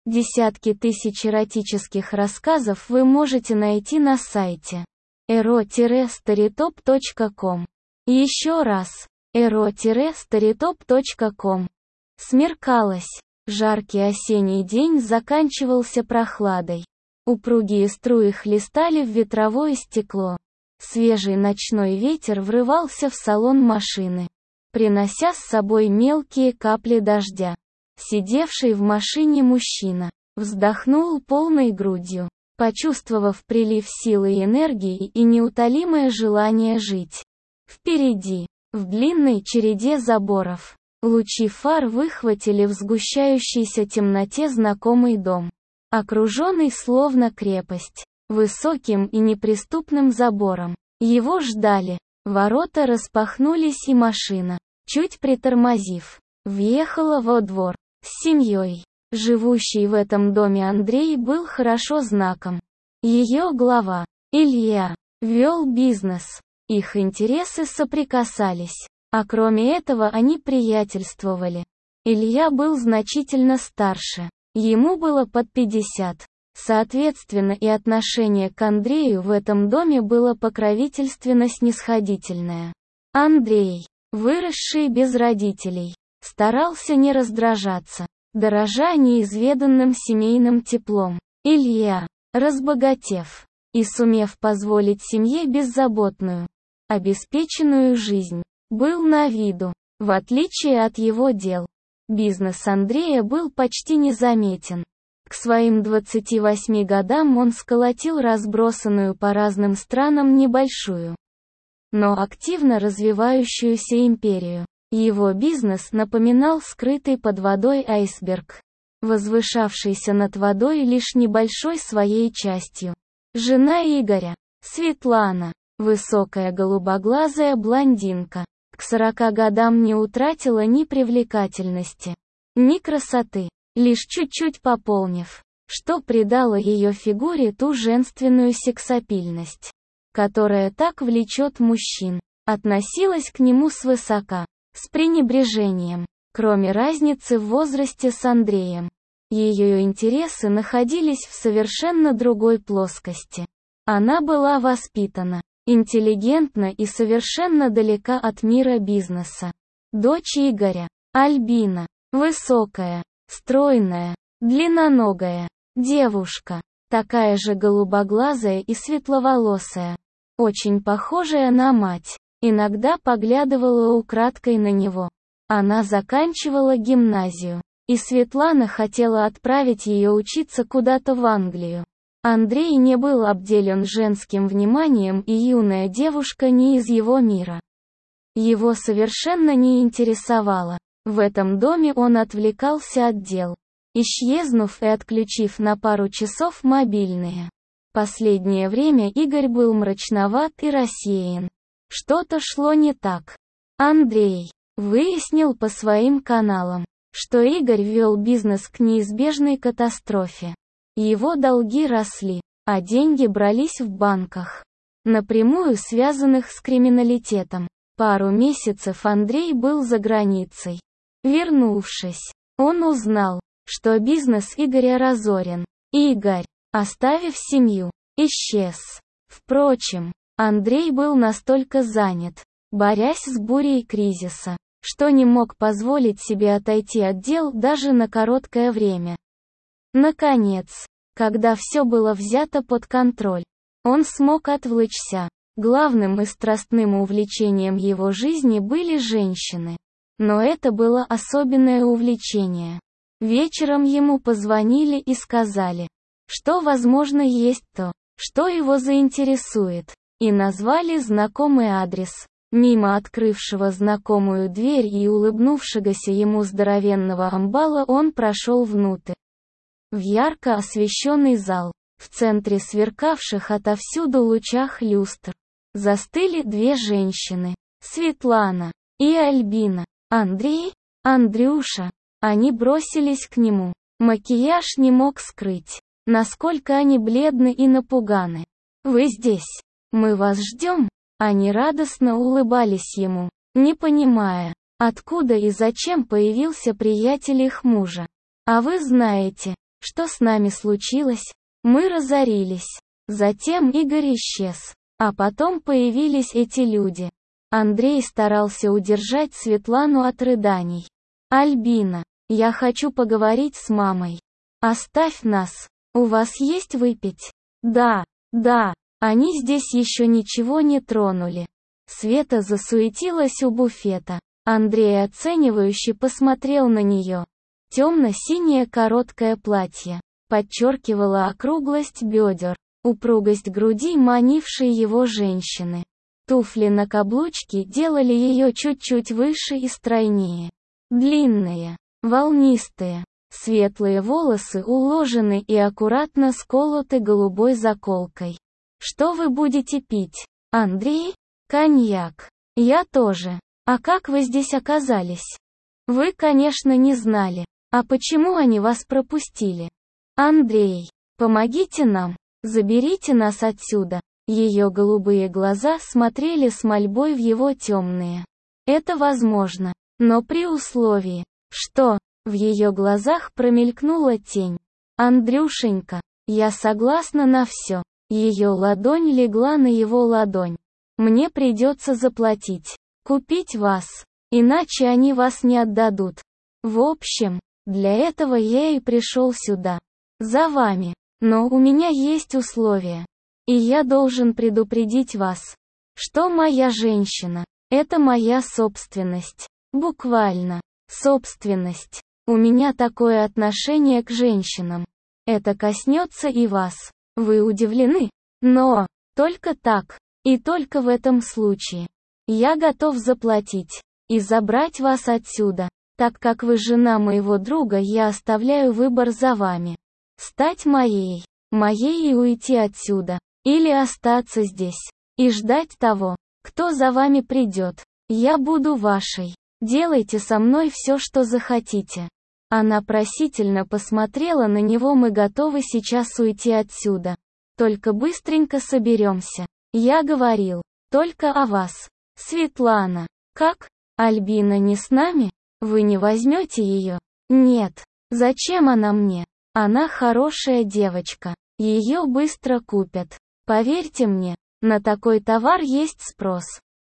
Десятки тысяч эротических рассказов вы можете найти на сайте ero-storytop.com. Еще раз, ero-storytop.com. Смеркалось. Жаркий осенний день заканчивался прохладой. Упругие струи хлестали в ветровое стекло. Свежий ночной ветер врывался в салон машины, принося с собой мелкие капли дождя. Сидевший в машине мужчина вздохнул полной грудью, почувствовав прилив силы и энергии и неутолимое желание жить. Впереди, в длинной череде заборов, лучи фар выхватили в сгущающейся темноте знакомый дом, окруженный словно крепость, высоким и неприступным забором. Его ждали. Ворота распахнулись и машина, чуть притормозив, въехала во двор. С семьей, живущий в этом доме Андрей, был хорошо знаком. Ее глава, Илья, вел бизнес. Их интересы соприкасались. А кроме этого они приятельствовали. Илья был значительно старше. Ему было под 50. Соответственно, и отношение к Андрею в этом доме было покровительственно-снисходительное. Андрей, выросший без родителей, старался не раздражаться, дорожа неизведанным семейным теплом. Илья, разбогатев и сумев позволить семье беззаботную, обеспеченную жизнь, был на виду. В отличие от его дел, бизнес Андрея был почти незаметен. К своим 28 годам он сколотил разбросанную по разным странам небольшую, но активно развивающуюся империю. Его бизнес напоминал скрытый под водой айсберг, возвышавшийся над водой лишь небольшой своей частью. Жена Игоря, Светлана, высокая голубоглазая блондинка, к 40 годам не утратила ни привлекательности, ни красоты, лишь чуть-чуть пополнив, что придало ее фигуре ту женственную сексапильность, которая так влечет мужчин. Относилась к нему свысока, с пренебрежением. Кроме разницы в возрасте с Андреем, ее интересы находились в совершенно другой плоскости. Она была воспитана, интеллигентна и совершенно далека от мира бизнеса. Дочь Игоря, Альбина, высокая, стройная, длинноногая девушка, такая же голубоглазая и светловолосая, очень похожая на мать, иногда поглядывала украдкой на него. Она заканчивала гимназию, и Светлана хотела отправить ее учиться куда-то в Англию. Андрей не был обделен женским вниманием, и юная девушка не из его мира. Его совершенно не интересовало. В этом доме он отвлекался от дел, исчезнув и отключив на пару часов мобильные. Последнее время Игорь был мрачноват и рассеян. Что-то шло не так. Андрей выяснил по своим каналам, что Игорь вел бизнес к неизбежной катастрофе. Его долги росли, а деньги брались в банках, напрямую связанных с криминалитетом. Пару месяцев Андрей был за границей. Вернувшись, он узнал, что бизнес Игоря разорен. Игорь, оставив семью, исчез. Впрочем, Андрей был настолько занят, борясь с бурей кризиса, что не мог позволить себе отойти от дел даже на короткое время. Наконец, когда все было взято под контроль, он смог отвлечься. Главным и страстным увлечением его жизни были женщины. Но это было особенное увлечение. Вечером ему позвонили и сказали, что, возможно, есть то, что его заинтересует, и назвали знакомый адрес. Мимо открывшего знакомую дверь и улыбнувшегося ему здоровенного амбала он прошел внутрь. В ярко освещенный зал, в центре сверкавших отовсюду лучах люстр, застыли две женщины, Светлана и Альбина. Андрей, Андрюша. Они бросились к нему. Макияж не мог скрыть, насколько они бледны и напуганы. «Вы здесь? Мы вас ждем!» Они радостно улыбались ему, не понимая, откуда и зачем появился приятель их мужа. «А вы знаете, Что с нами случилось? Мы разорились. Затем Игорь исчез. А потом появились эти люди. Андрей старался удержать Светлану от рыданий. Альбина, я хочу поговорить с мамой. Оставь нас. У вас есть выпить? Да, они здесь еще ничего не тронули. Света засуетилась у буфета. Андрей оценивающе посмотрел на нее. Темно-синее короткое платье подчеркивало округлость бедер, упругость груди, манившей его женщины. Туфли на каблучке делали ее чуть-чуть выше и стройнее. Длинные, волнистые, светлые волосы уложены и аккуратно сколоты голубой заколкой. Что вы будете пить? Андрей? Коньяк. Я тоже. А как вы здесь оказались? Вы, конечно, не знали. А почему они вас пропустили? Андрей, помогите нам. Заберите нас отсюда. Ее голубые глаза смотрели с мольбой в его темные. Это возможно, но при условии, что в ее глазах промелькнула тень. Андрюшенька, я согласна на все. Ее ладонь легла на его ладонь. Мне придется заплатить, купить вас, иначе они вас не отдадут. В общем, для этого я и пришел сюда. За вами. Но у меня есть условия. И я должен предупредить вас, что моя женщина – это моя собственность. Буквально. Собственность. У меня такое отношение к женщинам. Это коснется и вас. Вы удивлены? Но, только так. И только в этом случае. Я готов заплатить. И забрать вас отсюда. Так как вы жена моего друга, я оставляю выбор за вами. Стать моей и уйти отсюда. Или остаться здесь. И ждать того, кто за вами придет. Я буду вашей. Делайте со мной все, что захотите. Она просительно посмотрела на него. Мы готовы сейчас уйти отсюда. Только быстренько соберемся. Я говорил только о вас. Светлана. Как? Альбина не с нами? Вы не возьмете ее? Нет. Зачем она мне? Она хорошая девочка. Ее быстро купят. Поверьте мне, на такой товар есть спрос.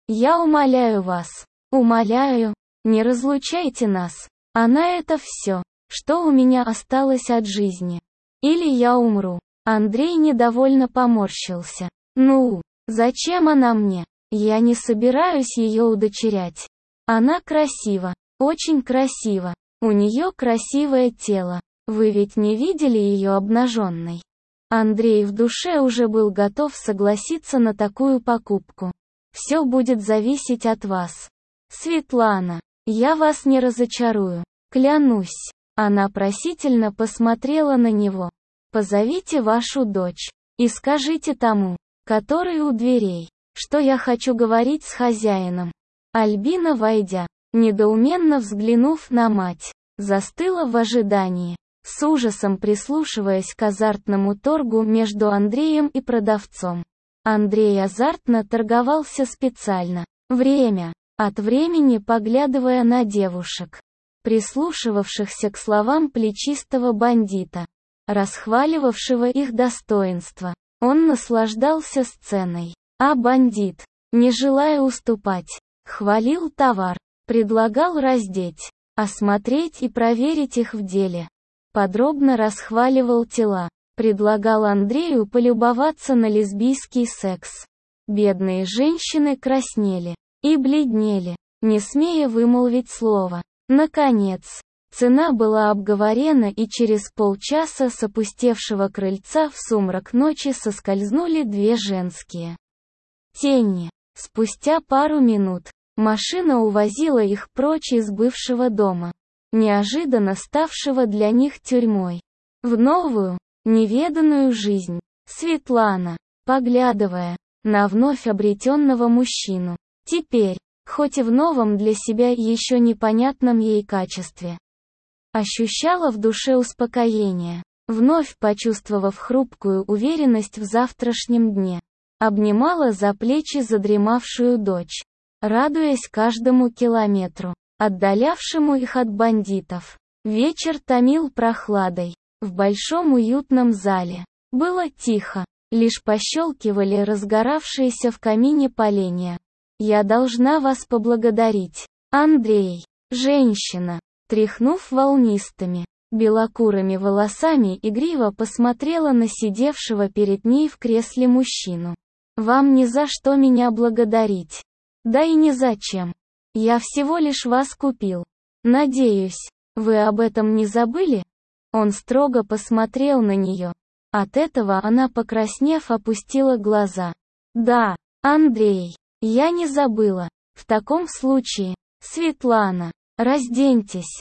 Я умоляю вас. Умоляю, не разлучайте нас. Она это все, что у меня осталось от жизни. Или я умру. Андрей недовольно поморщился. Ну, зачем она мне? Я не собираюсь ее удочерять. Она красива, очень красива. У нее красивое тело. Вы ведь не видели ее обнаженной? Андрей в душе уже был готов согласиться на такую покупку. Все будет зависеть от вас. Светлана, я вас не разочарую. Клянусь. Она просительно посмотрела на него. Позовите вашу дочь. И скажите тому, который у дверей, что я хочу говорить с хозяином. Альбина, войдя, недоуменно взглянув на мать, застыла в ожидании, с ужасом прислушиваясь к азартному торгу между Андреем и продавцом. Андрей азартно торговался специально, время от времени поглядывая на девушек, прислушивавшихся к словам плечистого бандита, расхваливавшего их достоинства. Он наслаждался сценой, а бандит, не желая уступать, хвалил товар, предлагал раздеть, осмотреть и проверить их в деле. Подробно расхваливал тела, предлагал Андрею полюбоваться на лесбийский секс. Бедные женщины краснели и бледнели, не смея вымолвить слово. Наконец, цена была обговорена, и через полчаса с опустевшего крыльца в сумрак ночи соскользнули две женские тени. Спустя пару минут, машина увозила их прочь из бывшего дома, неожиданно ставшего для них тюрьмой, в новую, неведанную жизнь. Светлана, поглядывая на вновь обретенного мужчину, теперь, хоть и в новом для себя еще непонятном ей качестве, ощущала в душе успокоение, вновь почувствовав хрупкую уверенность в завтрашнем дне, обнимала за плечи задремавшую дочь, радуясь каждому километру, отдалявшему их от бандитов. Вечер томил прохладой. В большом уютном зале. Было тихо. Лишь пощелкивали разгоравшиеся в камине поленья. «Я должна вас поблагодарить, Андрей». Женщина, тряхнув волнистыми, белокурыми волосами, игриво посмотрела на сидевшего перед ней в кресле мужчину. «Вам ни за что меня благодарить. Да и ни зачем. Я всего лишь вас купил. Надеюсь, вы об этом не забыли?» Он строго посмотрел на нее. От этого она, покраснев, опустила глаза. «Да, Андрей, я не забыла. В таком случае, Светлана, разденьтесь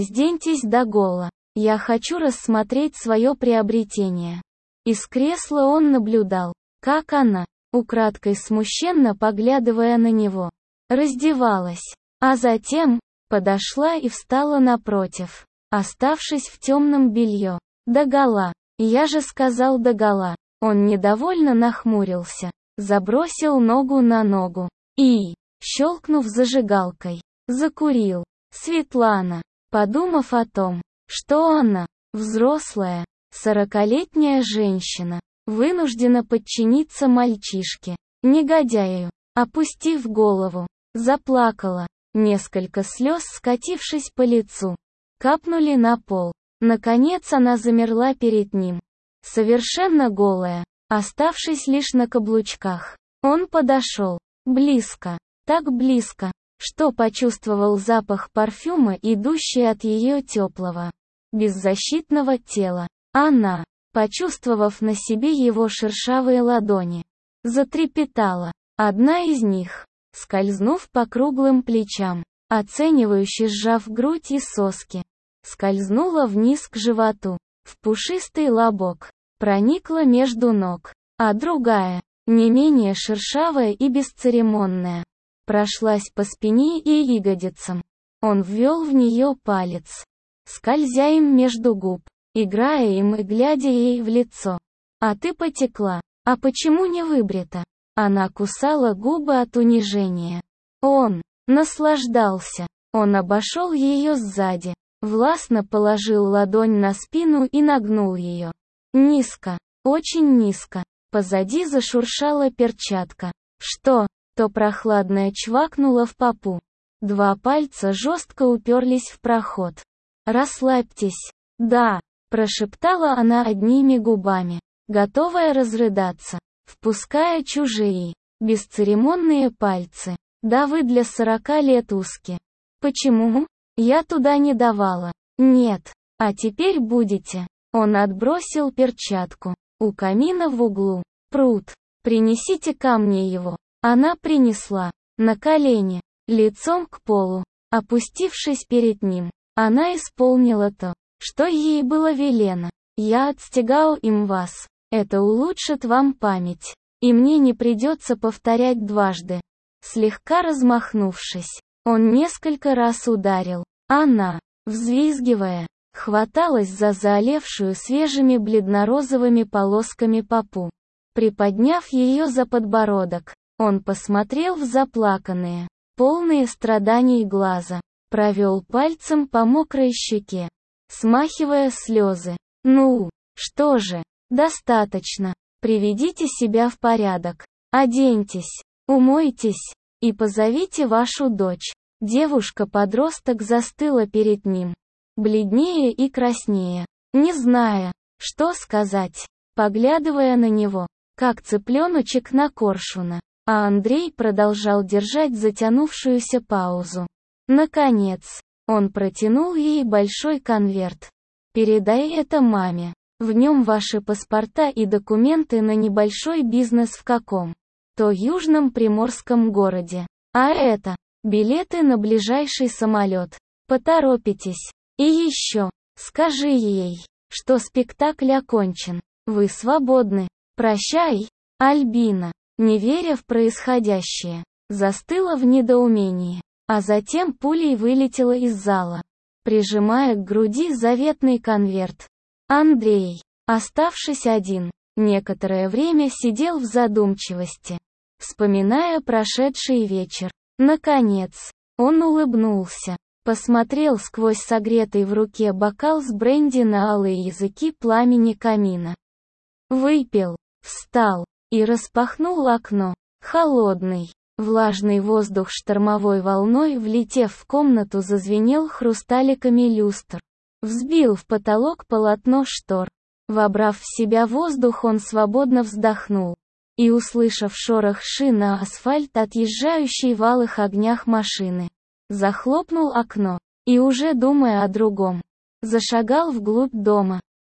догола. Я хочу рассмотреть свое приобретение». Из кресла он наблюдал, как она, украдкой смущенно поглядывая на него, раздевалась, а затем подошла и встала напротив, оставшись в темном белье, догола. «Я же сказал догола». Он недовольно нахмурился, забросил ногу на ногу и, щелкнув зажигалкой, закурил. Светлана, подумав о том, что она, взрослая, 40-летняя женщина, вынуждена подчиниться мальчишке, негодяю, опустив голову, заплакала. Несколько слез, скатившись по лицу, капнули на пол. Наконец она замерла перед ним, совершенно голая, оставшись лишь на каблучках. Он подошел, близко, так близко, что почувствовал запах парфюма, идущий от ее теплого, беззащитного тела. Она, почувствовав на себе его шершавые ладони, затрепетала. Одна из них, скользнув по круглым плечам, оценивающе сжав грудь и соски, скользнула вниз к животу, в пушистый лобок, проникла между ног, а другая, не менее шершавая и бесцеремонная, прошлась по спине и ягодицам. Он ввел в нее палец, скользя им между губ, играя им и глядя ей в лицо. «А ты потекла, а почему не выбрита?» Она кусала губы от унижения. Он наслаждался. Он обошел ее сзади, властно положил ладонь на спину и нагнул ее. Низко, очень низко. Позади зашуршала перчатка. Что? То прохладное чвакнуло в попу. Два пальца жестко уперлись в проход. «Расслабьтесь». «Да», прошептала она одними губами, готовая разрыдаться, впуская чужие, бесцеремонные пальцы. «Да вы для 40 лет узки». «Почему? Я туда не давала». «Нет, а теперь будете». Он отбросил перчатку. У камина в углу. Пруд. «Принесите ко мне его». Она принесла. На колени, лицом к полу, опустившись перед ним, она исполнила то, что ей было велено. «Я отстегал им вас. Это улучшит вам память. И мне не придется повторять дважды». Слегка размахнувшись, он несколько раз ударил. Она, взвизгивая, хваталась за заолевшую свежими бледно-розовыми полосками попу. Приподняв ее за подбородок, он посмотрел в заплаканные, полные страданий глаза, провел пальцем по мокрой щеке, смахивая слезы. «Ну, что же, достаточно. Приведите себя в порядок. Оденьтесь, умойтесь, и позовите вашу дочь». Девушка-подросток застыла перед ним, бледнее и краснее, не зная, что сказать, поглядывая на него, как цыпленочек на коршуна. А Андрей продолжал держать затянувшуюся паузу. Наконец, он протянул ей большой конверт. «Передай это маме. В нем ваши паспорта и документы на небольшой бизнес в каком-то южном приморском городе. А это билеты на ближайший самолет. Поторопитесь. И еще, скажи ей, что спектакль окончен. Вы свободны. Прощай». Альбина, не веря в происходящее, застыла в недоумении, а затем пулей вылетела из зала, прижимая к груди заветный конверт. Андрей, оставшись один, некоторое время сидел в задумчивости, вспоминая прошедший вечер. Наконец, он улыбнулся, Посмотрел сквозь согретый в руке бокал с бренди на алые языки пламени камина. Выпил, встал и распахнул окно. Холодный, влажный воздух штормовой волной, влетев в комнату, зазвенел хрусталиками люстр. Взбил в потолок полотно штор. Вобрав в себя воздух, он свободно вздохнул. И, услышав шорох шин на асфальт отъезжающей в алых огнях машины, захлопнул окно. И уже думая о другом, зашагал вглубь дома.